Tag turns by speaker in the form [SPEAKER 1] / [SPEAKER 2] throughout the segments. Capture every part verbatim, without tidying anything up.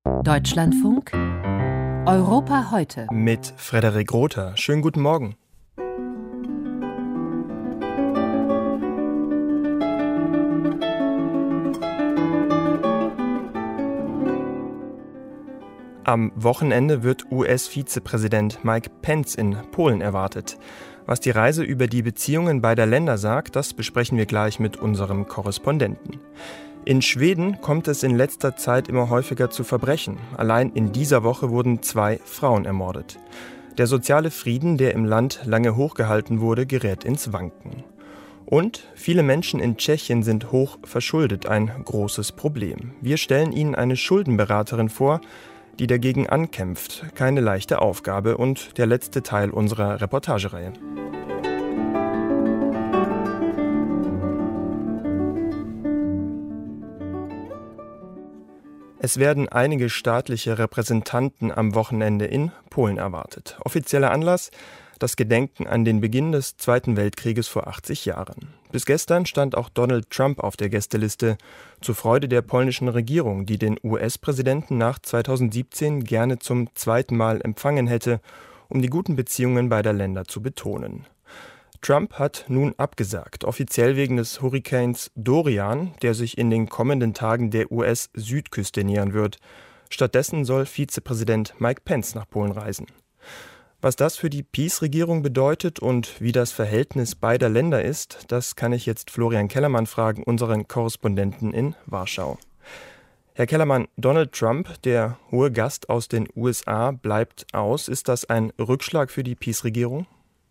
[SPEAKER 1] Deutschlandfunk Europa heute.
[SPEAKER 2] Mit Frederik Rother. Schönen guten Morgen. Am Wochenende wird U S-Vizepräsident Mike Pence in Polen erwartet. Was die Reise über die Beziehungen beider Länder sagt, das besprechen wir gleich mit unserem Korrespondenten. In Schweden kommt es in letzter Zeit immer häufiger zu Verbrechen. Allein in dieser Woche wurden zwei Frauen ermordet. Der soziale Frieden, der im Land lange hochgehalten wurde, gerät ins Wanken. Und viele Menschen in Tschechien sind hoch verschuldet, ein großes Problem. Wir stellen Ihnen eine Schuldenberaterin vor, die dagegen ankämpft. Keine leichte Aufgabe und der letzte Teil unserer Reportagereihe. Es werden einige staatliche Repräsentanten am Wochenende in Polen erwartet. Offizieller Anlass: das Gedenken an den Beginn des Zweiten Weltkrieges vor achtzig Jahren. Bis gestern stand auch Donald Trump auf der Gästeliste, zur Freude der polnischen Regierung, die den U S-Präsidenten nach zweitausendsiebzehn gerne zum zweiten Mal empfangen hätte, um die guten Beziehungen beider Länder zu betonen. Trump hat nun abgesagt, offiziell wegen des Hurrikans Dorian, der sich in den kommenden Tagen der U S-Südküste nähern wird. Stattdessen soll Vizepräsident Mike Pence nach Polen reisen. Was das für die PiS-Regierung bedeutet und wie das Verhältnis beider Länder ist, das kann ich jetzt Florian Kellermann fragen, unseren Korrespondenten in Warschau. Herr Kellermann, Donald Trump, der hohe Gast aus den U S A, bleibt aus. Ist das ein Rückschlag für die PiS-Regierung?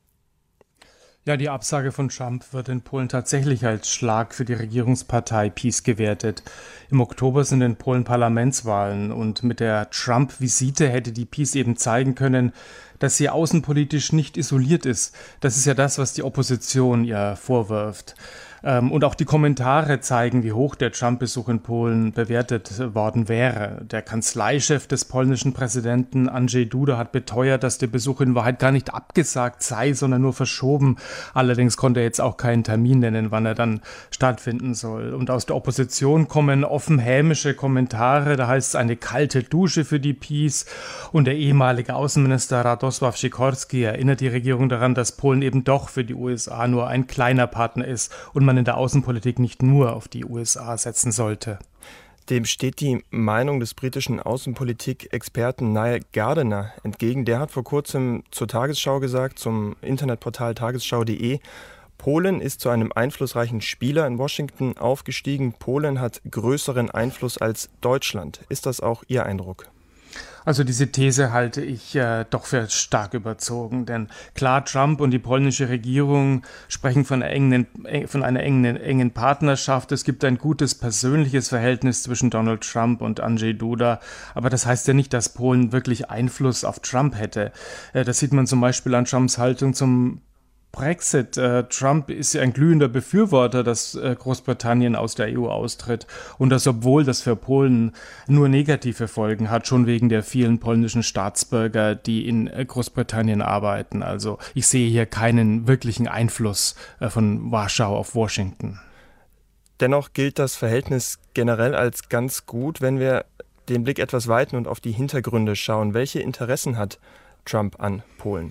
[SPEAKER 3] Ja, die Absage von Trump wird in Polen tatsächlich als Schlag für die Regierungspartei PiS gewertet. Im Oktober sind in Polen Parlamentswahlen und mit der Trump-Visite hätte die PiS eben zeigen können, dass sie außenpolitisch nicht isoliert ist. Das ist ja das, was die Opposition ihr vorwirft. Und auch die Kommentare zeigen, wie hoch der Trump-Besuch in Polen bewertet worden wäre. Der Kanzleichef des polnischen Präsidenten Andrzej Duda hat beteuert, dass der Besuch in Wahrheit gar nicht abgesagt sei, sondern nur verschoben. Allerdings konnte er jetzt auch keinen Termin nennen, wann er dann stattfinden soll. Und aus der Opposition kommen offen hämische Kommentare. Da heißt es eine kalte Dusche für die PiS. Und der ehemalige Außenminister Radosław Sikorski erinnert die Regierung daran, dass Polen eben doch für die U S A nur ein kleiner Partner ist und man in der Außenpolitik nicht nur auf die U S A setzen sollte.
[SPEAKER 2] Dem steht die Meinung des britischen Außenpolitik-Experten Niall Gardiner entgegen. Der hat vor kurzem zur Tagesschau gesagt, zum Internetportal tagesschau punkt de, Polen ist zu einem einflussreichen Spieler in Washington aufgestiegen. Polen hat größeren Einfluss als Deutschland. Ist das auch Ihr Eindruck?
[SPEAKER 3] Also diese These halte ich äh, doch für stark überzogen, denn klar, Trump und die polnische Regierung sprechen von einer engen, von einer engen, engen Partnerschaft. Es gibt ein gutes persönliches Verhältnis zwischen Donald Trump und Andrzej Duda, aber das heißt ja nicht, dass Polen wirklich Einfluss auf Trump hätte. Äh, das sieht man zum Beispiel an Trumps Haltung zum Brexit. Äh, Trump ist ja ein glühender Befürworter, dass äh, Großbritannien aus der E U austritt und das, obwohl das für Polen nur negative Folgen hat, schon wegen der vielen polnischen Staatsbürger, die in äh, Großbritannien arbeiten. Also ich sehe hier keinen wirklichen Einfluss äh, von Warschau auf Washington.
[SPEAKER 2] Dennoch gilt das Verhältnis generell als ganz gut, wenn wir den Blick etwas weiten und auf die Hintergründe schauen. Welche Interessen hat Trump an Polen?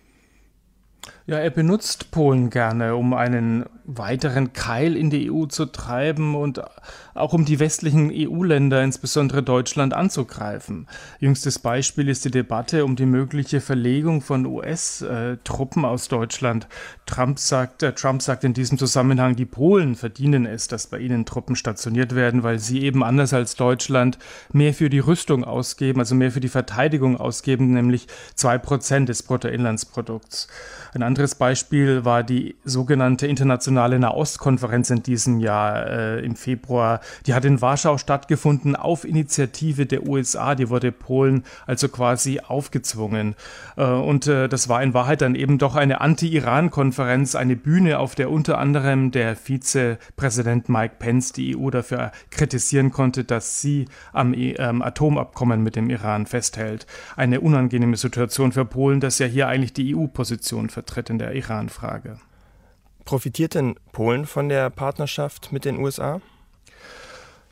[SPEAKER 3] Ja, er benutzt Polen gerne, um einen weiteren Keil in die E U zu treiben und auch um die westlichen E U-Länder, insbesondere Deutschland, anzugreifen. Jüngstes Beispiel ist die Debatte um die mögliche Verlegung von U S-Truppen aus Deutschland. Trump sagt, äh, Trump sagt in diesem Zusammenhang, die Polen verdienen es, dass bei ihnen Truppen stationiert werden, weil sie eben anders als Deutschland mehr für die Rüstung ausgeben, also mehr für die Verteidigung ausgeben, nämlich zwei Prozent des Bruttoinlandsprodukts. Ein anderes Beispiel war die sogenannte internationale Nahostkonferenz in diesem Jahr äh, im Februar. Die hat in Warschau stattgefunden auf Initiative der U S A. Die wurde Polen also quasi aufgezwungen. Äh, und äh, das war in Wahrheit dann eben doch eine Anti-Iran-Konferenz, eine Bühne, auf der unter anderem der Vizepräsident Mike Pence die E U dafür kritisieren konnte, dass sie am ähm, Atomabkommen mit dem Iran festhält. Eine unangenehme Situation für Polen, das ja hier eigentlich die E U-Position vertritt in der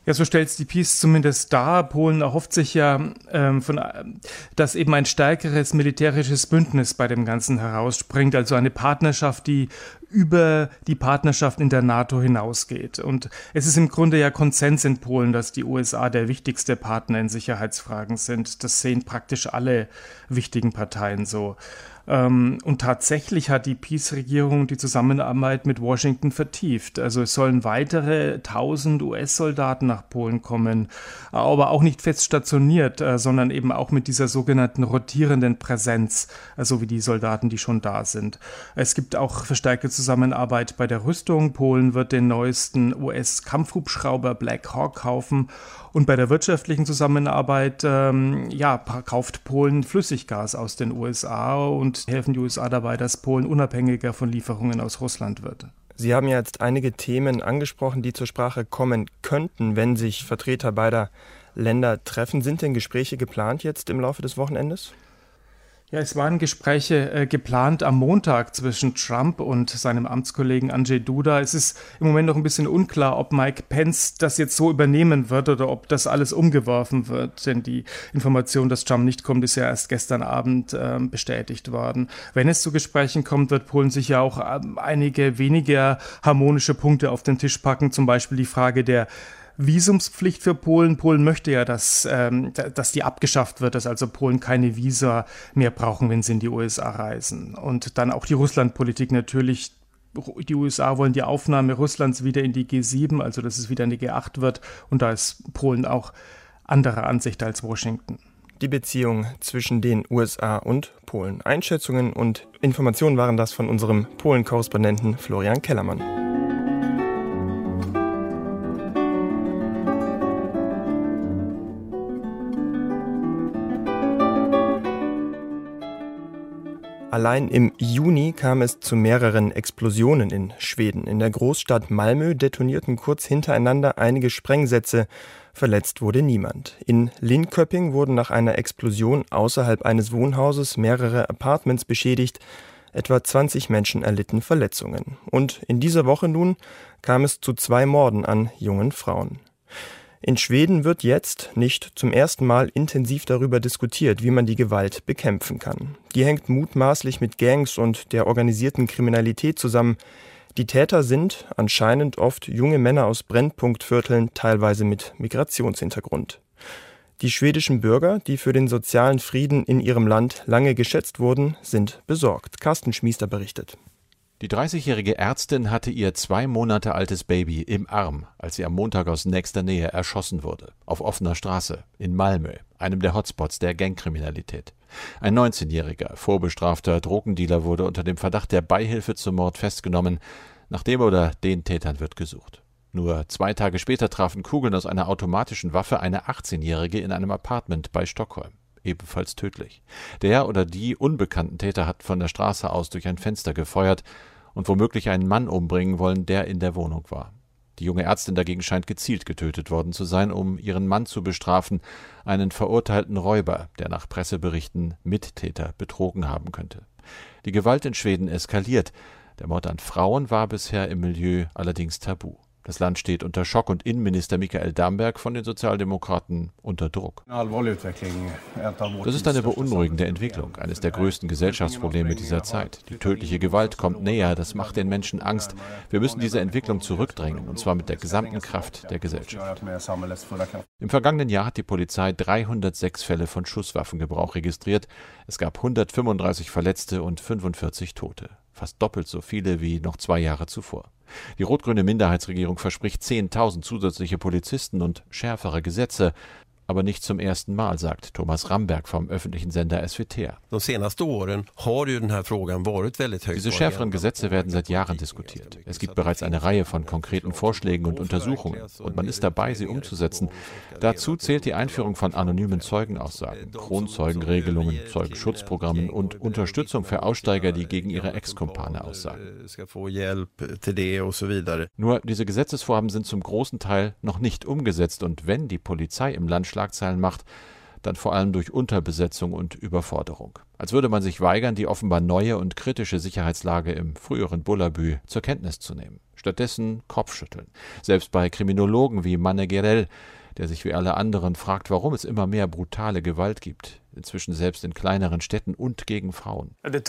[SPEAKER 3] Ja, so stellt es die Peace zumindest dar. Polen erhofft sich ja, ähm, von, dass eben ein stärkeres militärisches Bündnis bei dem Ganzen herausspringt, also eine Partnerschaft, die über die Partnerschaft in der NATO hinausgeht. Und es ist im Grunde ja Konsens in Polen, dass die U S A der wichtigste Partner in Sicherheitsfragen sind. Das sehen praktisch alle wichtigen Parteien so. Und tatsächlich hat die Peace-Regierung die Zusammenarbeit mit Washington vertieft. Also es sollen weitere tausend U S-Soldaten nach Polen kommen, aber auch nicht fest stationiert, sondern eben auch mit dieser sogenannten rotierenden Präsenz, also wie die Soldaten, die schon da sind. Es gibt auch verstärkte Zusammenarbeit bei der Rüstung. Polen wird den neuesten U S-Kampfhubschrauber Black Hawk kaufen. Und bei der wirtschaftlichen Zusammenarbeit ähm, ja, kauft Polen Flüssiggas aus den U S A und helfen die U S A dabei, dass Polen unabhängiger von Lieferungen aus Russland wird.
[SPEAKER 2] Sie haben ja jetzt einige Themen angesprochen, die zur Sprache kommen könnten, wenn sich Vertreter beider Länder treffen. Sind denn Gespräche geplant jetzt im Laufe des Wochenendes?
[SPEAKER 3] Ja, es waren Gespräche äh, geplant am Montag zwischen Trump und seinem Amtskollegen Andrzej Duda. Es ist im Moment noch ein bisschen unklar, ob Mike Pence das jetzt so übernehmen wird oder ob das alles umgeworfen wird. Denn die Information, dass Trump nicht kommt, ist ja erst gestern Abend äh, bestätigt worden. Wenn es zu Gesprächen kommt, wird Polen sicher auch äh, einige weniger harmonische Punkte auf den Tisch packen. Zum Beispiel die Frage der Visumspflicht für Polen. Polen möchte ja, dass, ähm, dass die abgeschafft wird, dass also Polen keine Visa mehr brauchen, wenn sie in die U S A reisen. Und dann auch die Russlandpolitik natürlich. Die U S A wollen die Aufnahme Russlands wieder in die G sieben, also dass es wieder eine G acht wird. Und da ist Polen auch anderer Ansicht als Washington.
[SPEAKER 2] Die Beziehung zwischen den U S A und Polen. Einschätzungen und Informationen waren das von unserem Polen-Korrespondenten Florian Kellermann. Allein im Juni kam es zu mehreren Explosionen in Schweden. In der Großstadt Malmö detonierten kurz hintereinander einige Sprengsätze. Verletzt wurde niemand. In Linköping wurden nach einer Explosion außerhalb eines Wohnhauses mehrere Apartments beschädigt. Etwa zwanzig Menschen erlitten Verletzungen. Und in dieser Woche nun kam es zu zwei Morden an jungen Frauen. In Schweden wird jetzt nicht zum ersten Mal intensiv darüber diskutiert, wie man die Gewalt bekämpfen kann. Die hängt mutmaßlich mit Gangs und der organisierten Kriminalität zusammen. Die Täter sind anscheinend oft junge Männer aus Brennpunktvierteln, teilweise mit Migrationshintergrund. Die schwedischen Bürger, die für den sozialen Frieden in ihrem Land lange geschätzt wurden, sind besorgt. Carsten Schmiester berichtet.
[SPEAKER 4] Die dreißigjährige Ärztin hatte ihr zwei Monate altes Baby im Arm, als sie am Montag aus nächster Nähe erschossen wurde. Auf offener Straße in Malmö, einem der Hotspots der Gangkriminalität. Ein neunzehnjähriger, vorbestrafter Drogendealer wurde unter dem Verdacht der Beihilfe zum Mord festgenommen. Nach dem oder den Tätern wird gesucht. Nur zwei Tage später trafen Kugeln aus einer automatischen Waffe eine achtzehnjährige in einem Apartment bei Stockholm. Ebenfalls tödlich. Der oder die unbekannten Täter hat von der Straße aus durch ein Fenster gefeuert und womöglich einen Mann umbringen wollen, der in der Wohnung war. Die junge Ärztin dagegen scheint gezielt getötet worden zu sein, um ihren Mann zu bestrafen, einen verurteilten Räuber, der nach Presseberichten Mittäter betrogen haben könnte. Die Gewalt in Schweden eskaliert. Der Mord an Frauen war bisher im Milieu allerdings tabu. Das Land steht unter Schock und Innenminister Mikael Damberg von den Sozialdemokraten unter Druck. Das ist eine beunruhigende Entwicklung, eines der größten Gesellschaftsprobleme dieser Zeit. Die tödliche Gewalt kommt näher, das macht den Menschen Angst. Wir müssen diese Entwicklung zurückdrängen, und zwar mit der gesamten Kraft der Gesellschaft. Im vergangenen Jahr hat die Polizei dreihundertsechs Fälle von Schusswaffengebrauch registriert. Es gab hundertfünfunddreißig Verletzte und fünfundvierzig Tote. Fast doppelt so viele wie noch zwei Jahre zuvor. Die rot-grüne Minderheitsregierung verspricht zehntausend zusätzliche Polizisten und schärfere Gesetze. Aber nicht zum ersten Mal, sagt Thomas Ramberg vom öffentlichen Sender S W T R. Diese schärferen Gesetze werden seit Jahren diskutiert. Es gibt bereits eine Reihe von konkreten Vorschlägen und Untersuchungen und man ist dabei, sie umzusetzen. Dazu zählt die Einführung von anonymen Zeugenaussagen, Kronzeugenregelungen, Zeugenschutzprogrammen und Unterstützung für Aussteiger, die gegen ihre Ex-Kumpane aussagen. Nur diese Gesetzesvorhaben sind zum großen Teil noch nicht umgesetzt und wenn die Polizei im Land Schlagzeilen macht, dann vor allem durch Unterbesetzung und Überforderung. Als würde man sich weigern, die offenbar neue und kritische Sicherheitslage im früheren Bullabü zur Kenntnis zu nehmen. Stattdessen Kopfschütteln. Selbst bei Kriminologen wie Manne Gerell, der sich wie alle anderen fragt, warum es immer mehr brutale Gewalt gibt. Inzwischen selbst in kleineren Städten und gegen Frauen. Ehrlich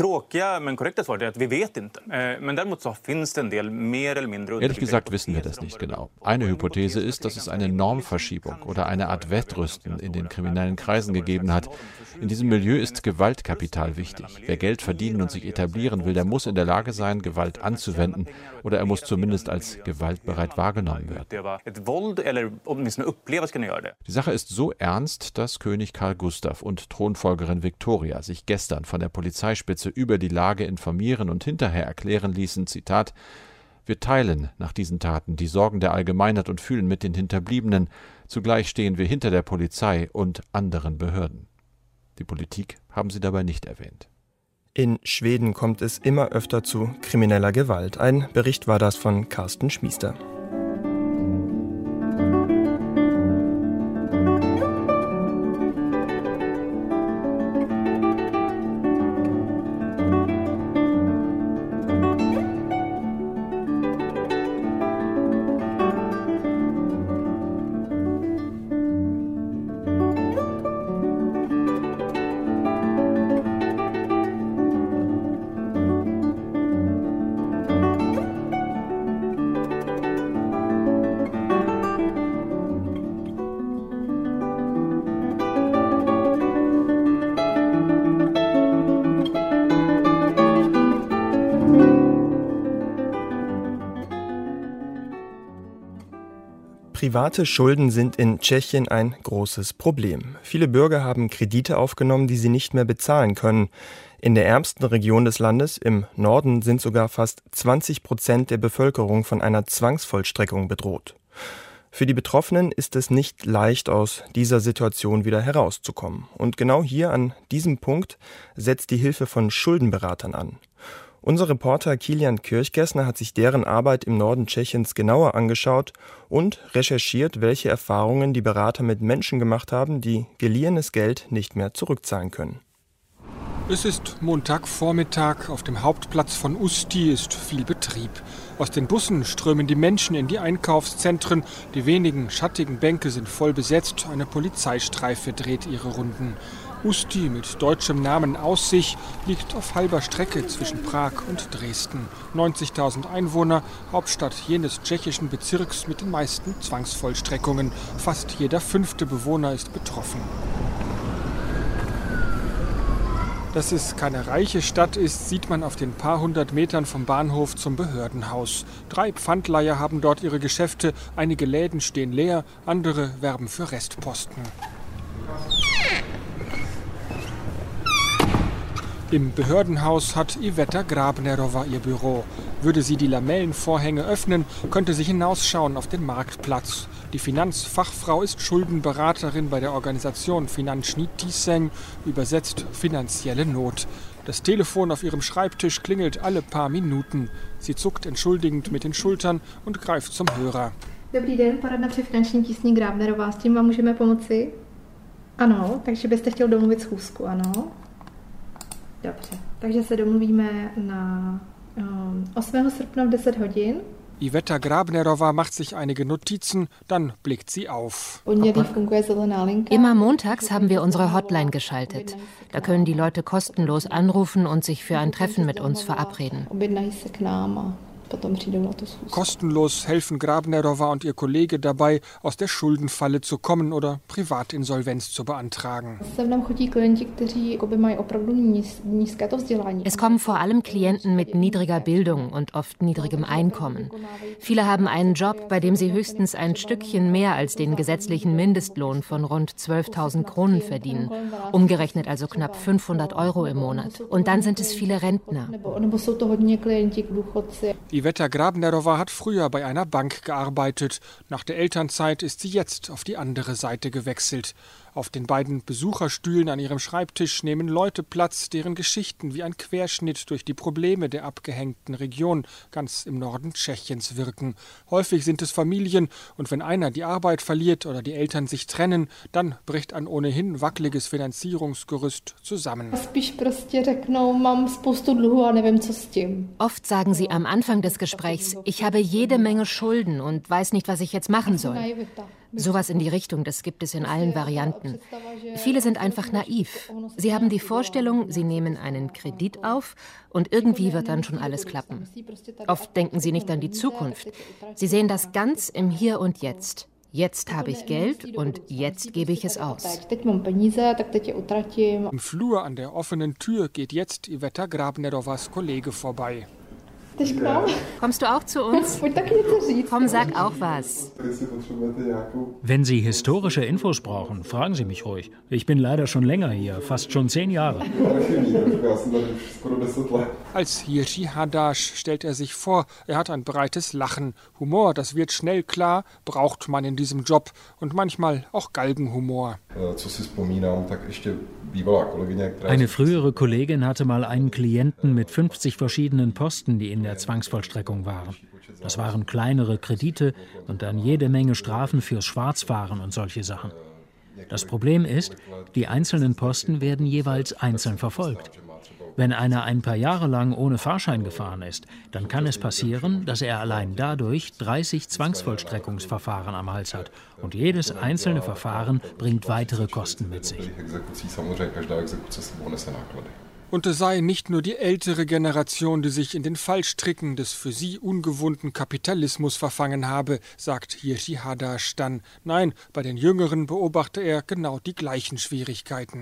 [SPEAKER 4] gesagt wissen wir das nicht genau. Eine Hypothese ist, dass es eine Normverschiebung oder eine Art Wettrüsten in den kriminellen Kreisen gegeben hat. In diesem Milieu ist Gewaltkapital wichtig. Wer Geld verdienen und sich etablieren will, der muss in der Lage sein, Gewalt anzuwenden, oder er muss zumindest als gewaltbereit wahrgenommen werden. Die Sache ist so ernst, dass König Karl Gustav und Thronfolgerin Victoria sich gestern von der Polizeispitze über die Lage informieren und hinterher erklären ließen, Zitat, wir teilen nach diesen Taten die Sorgen der Allgemeinheit und fühlen mit den Hinterbliebenen. Zugleich stehen wir hinter der Polizei und anderen Behörden. Die Politik haben sie dabei nicht erwähnt.
[SPEAKER 2] In Schweden kommt es immer öfter zu krimineller Gewalt. Ein Bericht war das von Carsten Schmiester. Private Schulden sind in Tschechien ein großes Problem. Viele Bürger haben Kredite aufgenommen, die sie nicht mehr bezahlen können. In der ärmsten Region des Landes, im Norden, sind sogar fast zwanzig Prozent der Bevölkerung von einer Zwangsvollstreckung bedroht. Für die Betroffenen ist es nicht leicht, aus dieser Situation wieder herauszukommen. Und genau hier an diesem Punkt setzt die Hilfe von Schuldenberatern an. Unser Reporter Kilian Kirchgessner hat sich deren Arbeit im Norden Tschechiens genauer angeschaut und recherchiert, welche Erfahrungen die Berater mit Menschen gemacht haben, die geliehenes Geld nicht mehr zurückzahlen können.
[SPEAKER 5] Es ist Montagvormittag, auf dem Hauptplatz von Ústí ist viel Betrieb. Aus den Bussen strömen die Menschen in die Einkaufszentren, die wenigen schattigen Bänke sind voll besetzt, eine Polizeistreife dreht ihre Runden. Ústí mit deutschem Namen Aussich liegt auf halber Strecke zwischen Prag und Dresden. neunzigtausend Einwohner, Hauptstadt jenes tschechischen Bezirks mit den meisten Zwangsvollstreckungen. Fast jeder fünfte Bewohner ist betroffen. Dass es keine reiche Stadt ist, sieht man auf den paar hundert Metern vom Bahnhof zum Behördenhaus. Drei Pfandleiher haben dort ihre Geschäfte, einige Läden stehen leer, andere werben für Restposten. Im Behördenhaus hat Iveta Grabnerova ihr Büro. Würde sie die Lamellenvorhänge öffnen, könnte sie hinausschauen auf den Marktplatz. Die Finanzfachfrau ist Schuldenberaterin bei der Organisation Finanční tíseň, übersetzt finanzielle Not. Das Telefon auf ihrem Schreibtisch klingelt alle paar Minuten. Sie zuckt entschuldigend mit den Schultern und greift zum Hörer.
[SPEAKER 6] Dobrý den, poradna při Finanční tísni Grabnerová, s tím vám můžeme pomoci? Ano, takže byste chtěl domluvit schůzku, ano? Dobře, takže se domluvíme na um, osmého srpna v deset hodin.
[SPEAKER 5] Iveta Grabnerova macht sich einige Notizen, dann blickt sie auf.
[SPEAKER 1] Immer montags haben wir unsere Hotline geschaltet. Da können die Leute kostenlos anrufen und sich für ein Treffen mit uns verabreden.
[SPEAKER 5] Kostenlos helfen Grabnerova und ihr Kollege dabei, aus der Schuldenfalle zu kommen oder Privatinsolvenz zu beantragen.
[SPEAKER 1] Es kommen vor allem Klienten mit niedriger Bildung und oft niedrigem Einkommen. Viele haben einen Job, bei dem sie höchstens ein Stückchen mehr als den gesetzlichen Mindestlohn von rund zwölftausend Kronen verdienen. Umgerechnet also knapp fünfhundert Euro im Monat. Und dann sind es viele Rentner.
[SPEAKER 5] Iveta Grabnerova hat früher bei einer Bank gearbeitet. Nach der Elternzeit ist sie jetzt auf die andere Seite gewechselt. Auf den beiden Besucherstühlen an ihrem Schreibtisch nehmen Leute Platz, deren Geschichten wie ein Querschnitt durch die Probleme der abgehängten Region ganz im Norden Tschechiens wirken. Häufig sind es Familien und wenn einer die Arbeit verliert oder die Eltern sich trennen, dann bricht ein ohnehin wackeliges Finanzierungsgerüst zusammen.
[SPEAKER 1] Oft sagen sie am Anfang des Gesprächs, ich habe jede Menge Schulden und weiß nicht, was ich jetzt machen soll. Sowas in die Richtung, das gibt es in allen Varianten. Viele sind einfach naiv. Sie haben die Vorstellung, sie nehmen einen Kredit auf und irgendwie wird dann schon alles klappen. Oft denken sie nicht an die Zukunft. Sie sehen das ganz im Hier und Jetzt. Jetzt habe ich Geld und jetzt gebe ich es aus.
[SPEAKER 5] Im Flur an der offenen Tür geht jetzt Iveta Grabnerovas Kollege vorbei.
[SPEAKER 1] Kommst du auch zu uns? Komm, sag auch was.
[SPEAKER 7] Wenn Sie historische Infos brauchen, fragen Sie mich ruhig. Ich bin leider schon länger hier, fast schon zehn Jahre.
[SPEAKER 5] Als Jiří Hadaš stellt er sich vor, er hat ein breites Lachen. Humor, das wird schnell klar, braucht man in diesem Job. Und manchmal auch Galgenhumor.
[SPEAKER 7] Eine frühere Kollegin hatte mal einen Klienten mit fünfzig verschiedenen Posten, die in der Zwangsvollstreckung waren. Das waren kleinere Kredite und dann jede Menge Strafen fürs Schwarzfahren und solche Sachen. Das Problem ist, die einzelnen Posten werden jeweils einzeln verfolgt. Wenn einer ein paar Jahre lang ohne Fahrschein gefahren ist, dann kann es passieren, dass er allein dadurch dreißig Zwangsvollstreckungsverfahren am Hals hat. Und jedes einzelne Verfahren bringt weitere Kosten mit sich.
[SPEAKER 5] Und es sei nicht nur die ältere Generation, die sich in den Fallstricken des für sie ungewohnten Kapitalismus verfangen habe, sagt Jiří Hadaš dann. Nein, bei den Jüngeren beobachte er genau die gleichen Schwierigkeiten.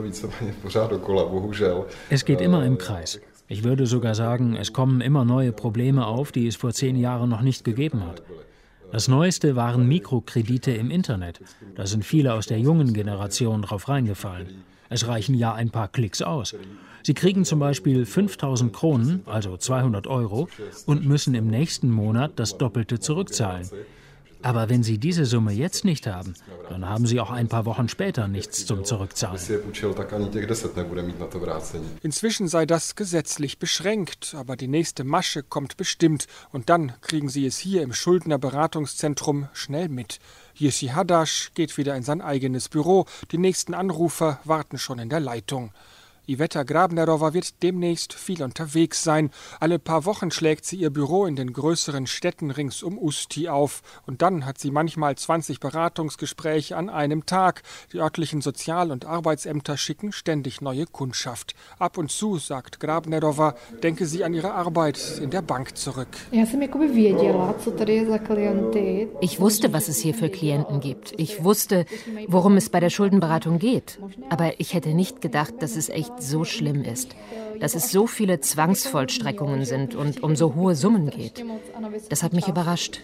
[SPEAKER 7] Es geht immer im Kreis. Ich würde sogar sagen, es kommen immer neue Probleme auf, die es vor zehn Jahren noch nicht gegeben hat. Das Neueste waren Mikrokredite im Internet. Da sind viele aus der jungen Generation drauf reingefallen. Es reichen ja ein paar Klicks aus. Sie kriegen zum Beispiel fünftausend Kronen, also zweihundert Euro, und müssen im nächsten Monat das Doppelte zurückzahlen. Aber wenn Sie diese Summe jetzt nicht haben, dann haben Sie auch ein paar Wochen später nichts zum Zurückzahlen.
[SPEAKER 5] Inzwischen sei das gesetzlich beschränkt, aber die nächste Masche kommt bestimmt. Und dann kriegen Sie es hier im Schuldnerberatungszentrum schnell mit. Jiří Hadaš geht wieder in sein eigenes Büro. Die nächsten Anrufer warten schon in der Leitung. Iveta Grabnerova wird demnächst viel unterwegs sein. Alle paar Wochen schlägt sie ihr Büro in den größeren Städten rings um Ústí auf. Und dann hat sie manchmal zwanzig Beratungsgespräche an einem Tag. Die örtlichen Sozial- und Arbeitsämter schicken ständig neue Kundschaft. Ab und zu, sagt Grabnerova, denke sie an ihre Arbeit in der Bank zurück.
[SPEAKER 1] Ich wusste, was es hier für Klienten gibt. Ich wusste, worum es bei der Schuldenberatung geht. Aber ich hätte nicht gedacht, dass es echt so schlimm ist, dass es so viele Zwangsvollstreckungen sind und um so hohe Summen geht. Das hat mich überrascht.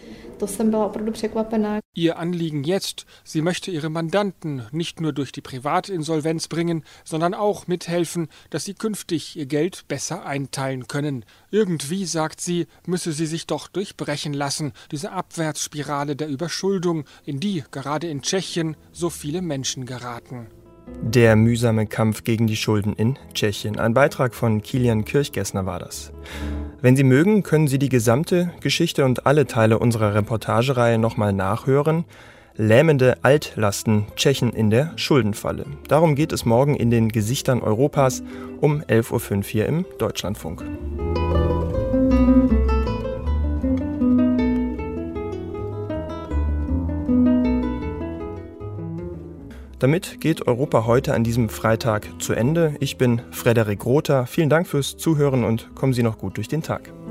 [SPEAKER 5] Ihr Anliegen jetzt, sie möchte ihre Mandanten nicht nur durch die Privatinsolvenz bringen, sondern auch mithelfen, dass sie künftig ihr Geld besser einteilen können. Irgendwie, sagt sie, müsse sie sich doch durchbrechen lassen, diese Abwärtsspirale der Überschuldung, in die gerade in Tschechien so viele Menschen geraten.
[SPEAKER 2] Der mühsame Kampf gegen die Schulden in Tschechien. Ein Beitrag von Kilian Kirchgessner war das. Wenn Sie mögen, können Sie die gesamte Geschichte und alle Teile unserer Reportagereihe nochmal nachhören. Lähmende Altlasten, Tschechen in der Schuldenfalle. Darum geht es morgen in den Gesichtern Europas um elf Uhr fünf hier im Deutschlandfunk. Damit geht Europa heute an diesem Freitag zu Ende. Ich bin Frederik Rother. Vielen Dank fürs Zuhören und kommen Sie noch gut durch den Tag.